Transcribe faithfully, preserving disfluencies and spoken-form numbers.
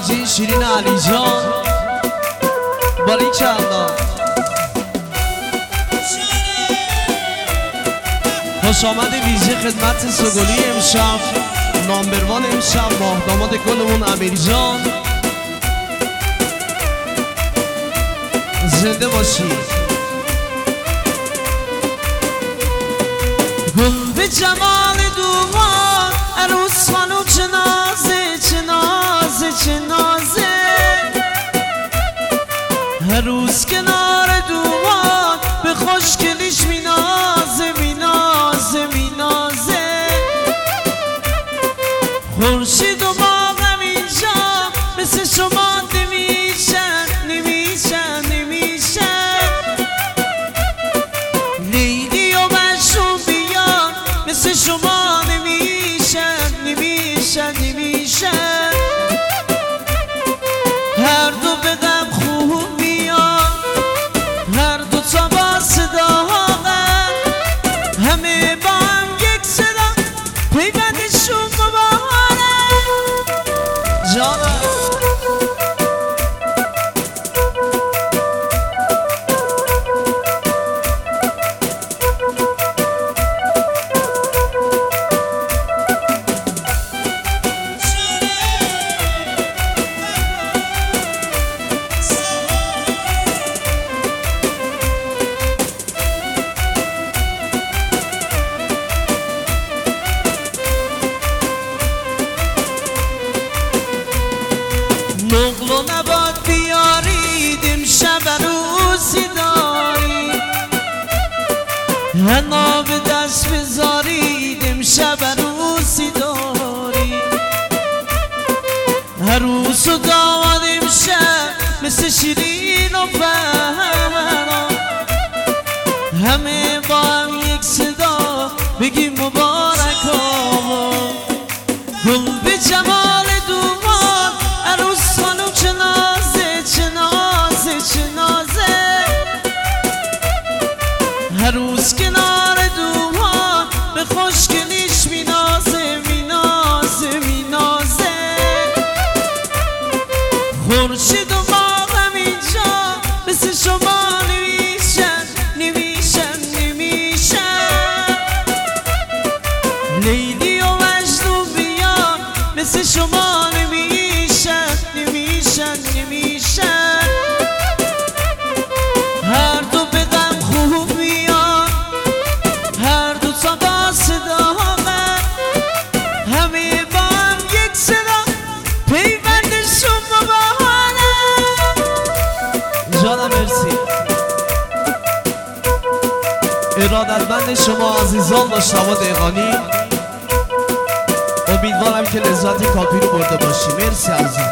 حاجی شیرین علی جان باریکالله. خوش آمد ویژه خدمت سگلی امشب نامبروان امشب ماه داماد گلمون امیر جان، زنده باشید. گل به جمال دومان عروس خانو چه نازه چه نازه چه نازه، هر روز کنار دومان به خوشگلیش می نازه می نازه می نازه. خورشید و ماهم اینجا مثل شما نمیشن نمیشن نمیشن، لیلی و مجنون بیان مثل شما نمیشن نمیشن نمیشن. هر دو به غم خوب بیان، هر دو تا با صدا غم، همه با هم یک صدا پیوندشون مبارک جانم. نقل و نبات بیارید امشب عروسی دارید، حنا به دست بذارید امشب عروسی دارید. عروس و داماد امشب مثل شیرین و فرهاد، همه با هم یک صدا بگیم مبارک آقا. گل به جمال دومان عروس خانم چه نازه چه نازه چه نازه، هر روز کنار دومان به خوشگلیش می نازه می نازه می نازه. خورشید و ماهم اینجا مثل شما نمیشن نمیشن نمیشن، لیلی و مجنون بیان مثل شما نمیشن نمیشن نمیشن. هر دو به غم خوب بیان، هر دو تا با صدا غم، همه با هم یک صدا پیوندشون مبارک جانم. مرسی. ارادتمند شما عزیزان مجتبی دهقانی، امیدوارم که لذت کافی رو برده باشی. مرسی عزیزم.